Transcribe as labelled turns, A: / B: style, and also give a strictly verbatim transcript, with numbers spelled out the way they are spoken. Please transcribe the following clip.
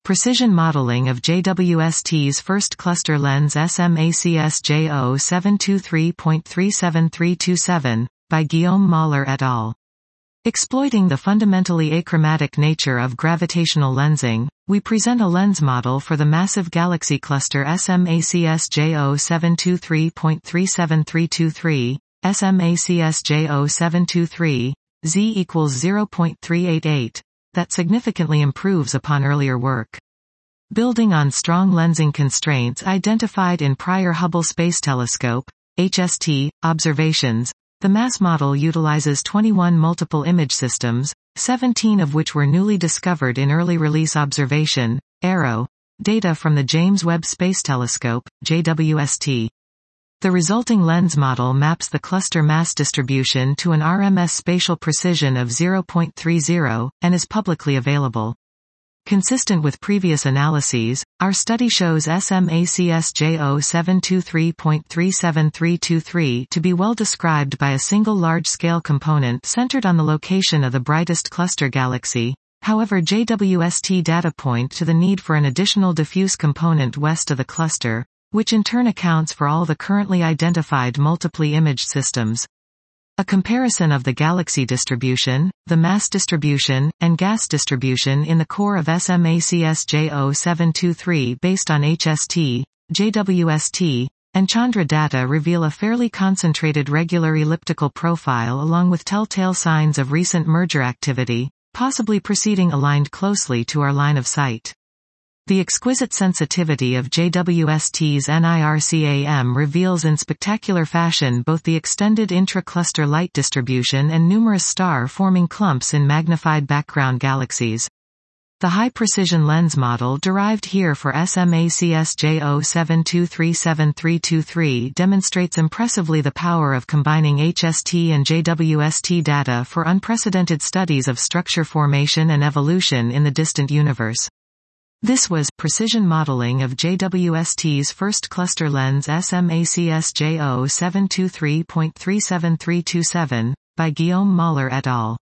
A: Precision modeling of J W S T's first cluster lens S M A C S J zero seven two three point three seven three two seven, by Guillaume Mahler et al. Exploiting the fundamentally achromatic nature of gravitational lensing, we present a lens model for the massive galaxy cluster S M A C S J zero seven two three point three seven three two three, S M A C S J zero seven two three, Z equals zero point three eight eight, that significantly improves upon earlier work. Building on strong lensing constraints identified in prior Hubble Space Telescope, H S T, observations, the mass model utilizes twenty-one multiple image systems, seventeen of which were newly discovered in early release observation, ARROW, data from the James Webb Space Telescope, J W S T. The resulting lens model maps the cluster mass distribution to an R M S spatial precision of zero point three zero, and is publicly available. Consistent with previous analyses, our study shows S M A C S J zero seven two three point three seven three two three to be well described by a single large-scale component centered on the location of the brightest cluster galaxy. However, J W S T data point to the need for an additional diffuse component west of the cluster, which in turn accounts for all the currently identified multiply imaged systems. A comparison of the galaxy distribution, the mass distribution, and gas distribution in the core of S M A C S J zero seven two three based on H S T, J W S T, and Chandra data reveal a fairly concentrated regular elliptical profile along with telltale signs of recent merger activity, possibly proceeding aligned closely to our line of sight. The exquisite sensitivity of J W S T's NIRCam reveals in spectacular fashion both the extended intra-cluster light distribution and numerous star-forming clumps in magnified background galaxies. The high-precision lens model derived here for S M A C S J zero seven two three seven three two three demonstrates impressively the power of combining H S T and J W S T data for unprecedented studies of structure formation and evolution in the distant universe. This was Precision Modeling of J W S T's first cluster lens S M A C S J zero seven two three point three seven three two seven, by Guillaume Mahler et al.